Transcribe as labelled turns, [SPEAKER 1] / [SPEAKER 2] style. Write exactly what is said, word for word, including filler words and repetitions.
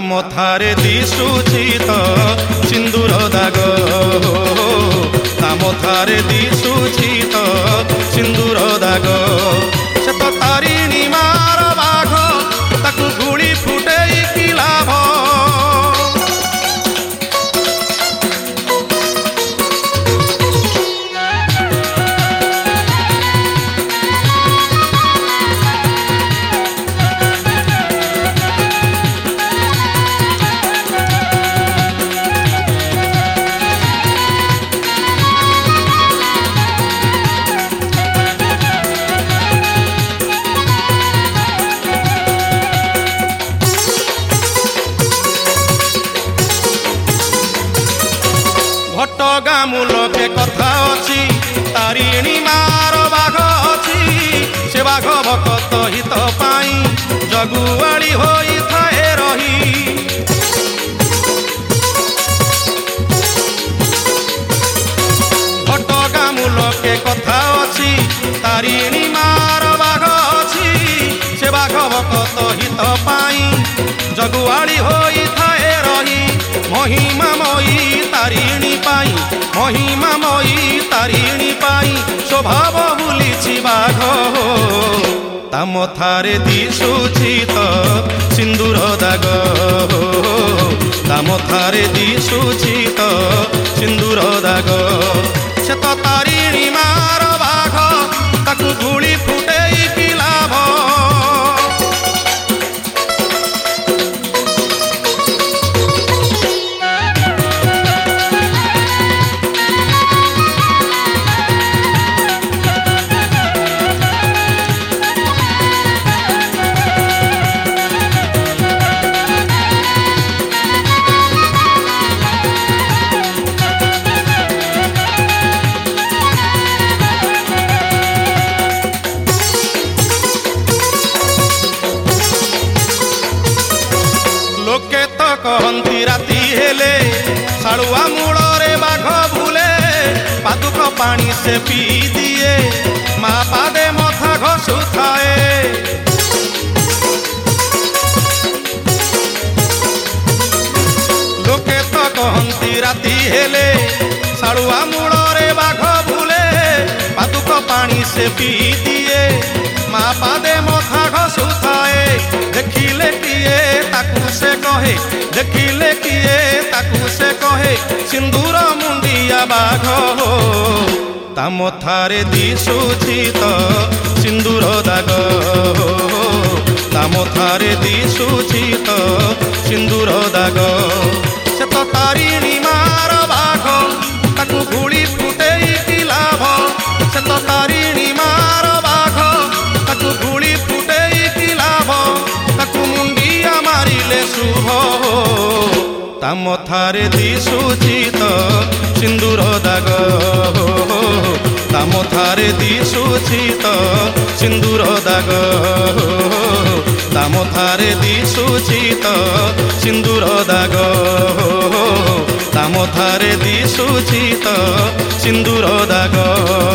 [SPEAKER 1] ମଥାରେ ଦିଶୁଛି ତ ସିନ୍ଦୁର ଦାଗ ତା ମଥାରେ ଦିଶୁଛି ତ ସିନ୍ଦୁର ଦାଗ ସେ ତ ତାରିଣୀ ମାର ବାଘ ତାକୁ ଗୁଳି ଫୁଟେଇ କି ଲାଭ घटगामुलके कथा अच्छी तारिणी मार बाघ अच्छी से बाघ भक्त हित पाई जगुआड़ी होई थाए रही घटगामुलके कथा अच्छी तारिणी मार बाघ अच्छी से बाघ भक्त हित पाई जगुआड़ी होई थाए रही महिमा मई तारिणी पाई महिमा मई तारिणी पाई स्वभाव बुलिछि बाघ ता मथारे दिशुछि त सिन्दूर दाग ता मथारे दिशुछि त सिन्दूर दाग से त तारिणी मार बाघ ताकु गुली फुटेई कि लाभ लोके तो कहती राति हेले साड़ुआ मूଳରେ बाघ बुले पादुक पानी से पी दिए माँ पादे मथा घसुथाए लोके तो कहती राति हेले साड़ुआ मूଳରେ बाघ बुले पादुक पानी से पी दिए माँ पादे मथा घसुथाए देखिले किए ताकू से कहे देखिले किए ताकू से कहे सिंदूर मुंडिया बाघ हो ता मथारे दिशुछि त सिंदूर दाग ता मथारे दिशुछि त सिंदूर दाग से तो तारिणी मार बाघ ताकू गुली फुटेई कि लाभ से तो तारिणी मार बाघ ताकू गुली फुटेई कि लाभ ताकू मुंडिया मारिले शुभ ता मथारे दिशुछि त सिन्दूर दाग ता मथारे दिशुछि त सिन्दूर दाग ता मथारे दिशुछि त सिन्दूर दाग ता मथारे दिशुछि त सिन्दूर दाग।